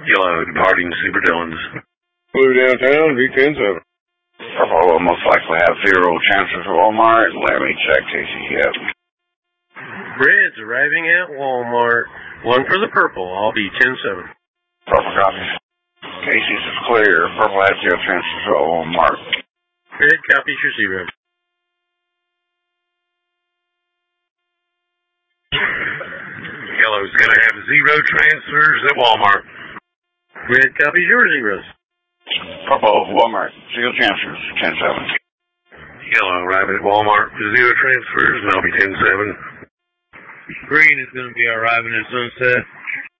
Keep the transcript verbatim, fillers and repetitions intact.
Yellow, departing Super Dillons. Blue downtown, V ten seven. Purple will most likely have zero transfers to Walmart. Let me check Casey. Yep. Red's arriving at Walmart. One for the purple. I'll be ten seven. Purple copies. Casey's is clear. Purple has zero transfers to Walmart. Red copies your zero. Yellow's going to have zero transfers at Walmart. Red copies your zeros. Purple, Walmart, zero transfers, ten seven. Yellow arriving at Walmart with zero transfers, and I'll be ten seven. Green is going to be arriving at Sunset.